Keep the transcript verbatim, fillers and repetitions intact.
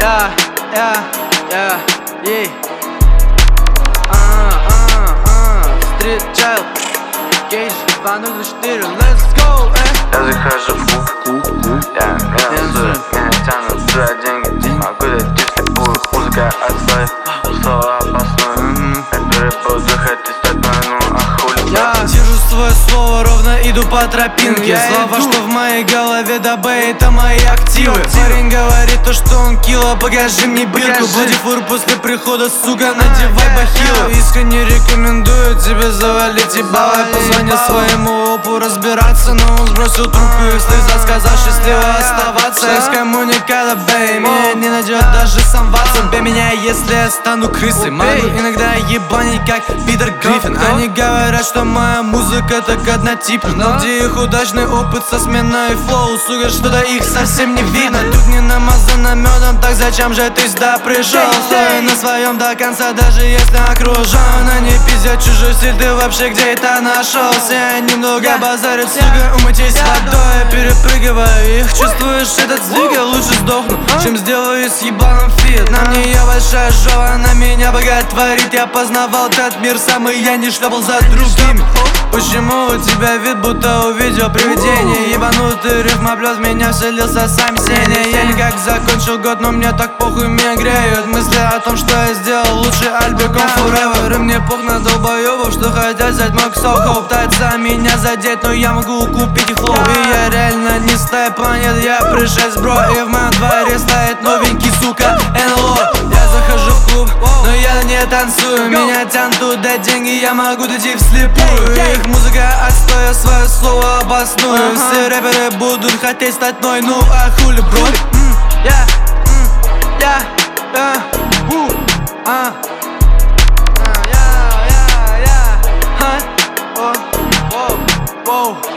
я, я, я, ей. А, а, а, Street Child, Кейдж два ноль четыре, let's go, э. Я захожу в клуб, я минусую, меня тянут за деньги. Могу дать слепую, музыка отстой, слова опасную. Я перепуду, хоть стать мою, а хули. Я держу свое слово, ровно иду по тропинке. Слова, что в моей голове, да бэй, это мои активы. Парень говорит то, что он кило, покажи мне бирку. Буди фур после прихода, сука, надевай бахилы. Искренне рекомендую тебе завалить и баллы. Позвони своему опу разбираться, но он сбросил трубку и слеза, сказал счастливо оставаться. Экскоммуникада, бэй, меня не найдет даже сам Ватсон. Бей меня, если я стану крысой. Могу иногда ебанить, как Питер Гриффин. Они говорят, что моя музыка так однотипна, но где их удачный опыт со сменой флоу, сука, что-то их совсем не видно. Тут не намазано медом, так зачем же ты сюда пришел? Стой на своем до конца, даже если окружен. Они пиздят чужой стиль, ты вообще где это нашелся? Я немного базарит, сука, умойтесь водой. Я перепрыгиваю их, чувствуешь этот сдвиг? Я лучше сдохну, чем сделаю с ебаным фит. На мне я большая жова, на меня боготворит. Я познавал этот мир самый, я не шлепал за другими. Почему у тебя вид, будто увидел привидение? Ебанутый рифмоплёс, меня вселился сам Сеня. Я никак закончил год, но мне так похуй, меня греют мысли о том, что я сделал лучший альбом forever. И мне пох на долбоёбов, что хотят взять мой ксохов. Пытаются меня задеть, но я могу купить их лов. И я реально не стая планет, я пришелец, бро. И в моем дворе стоит новенький, сука, эн эл о. Я захожу в клуб, но я не танцую. Меня тянут туда деньги, я могу дойти вслепую. Их музыка отстой, свое слово обосную. Все рэперы будут хотеть стать мной, ну а хули, бро? Я, я, я, у, а, я, я, я, ха, о, о, о.